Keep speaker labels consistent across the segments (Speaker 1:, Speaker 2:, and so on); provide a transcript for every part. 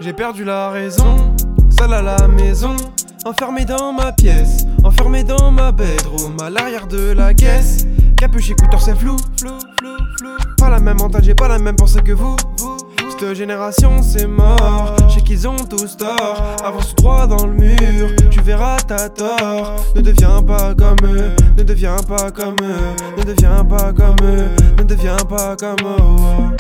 Speaker 1: J'ai perdu la raison, seul à la maison, enfermé dans ma pièce, enfermé dans ma bedroom, à l'arrière de la caisse. Capuche, écouteur, c'est flou, pas la même mental, j'ai pas la même pensée que vous. Cette génération c'est mort, je sais qu'ils ont tous tort. Avance tout droit dans le mur, tu verras t'as tort. Ne deviens pas comme eux, ne deviens pas comme eux, ne deviens pas comme eux, ne deviens pas comme eux.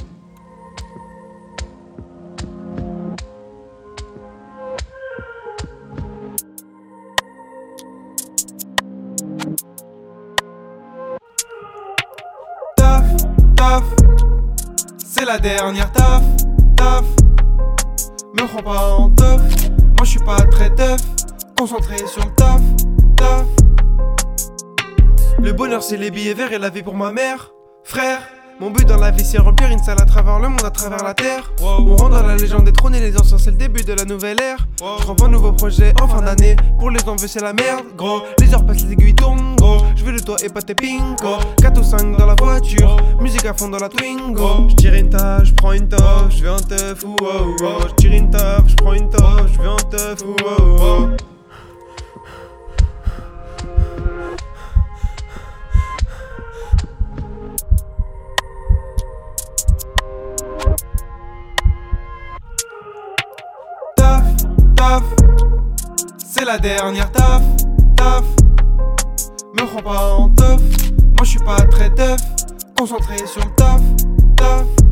Speaker 1: Taf, c'est la dernière taf. Me prends pas en teuf, moi je suis pas très teuf. Concentré sur le taf. Le bonheur c'est les billets verts et la vie pour ma mère. Frère, mon but dans la vie c'est remplir une salle à travers le monde, à travers la terre. On rentre dans la légende des trônes et les anciens, c'est le début de la nouvelle ère. Je revois un nouveau projet en fin d'année. Pour les envieux c'est la merde, gros. Les heures passent, les aiguilles tournent, gros. Je veux le toit et pas tes pingo. 4 ou 5 dans la voiture, musique à fond dans la Twingo. Je tire une taf, je prends une taf, je vais en teuf, oh oh. Je tire une taf, je prends une taf, je vais en teuf, oh oh. C'est la dernière taf. Me prends pas en teuf, moi je suis pas très teuf. Concentré sur le taf.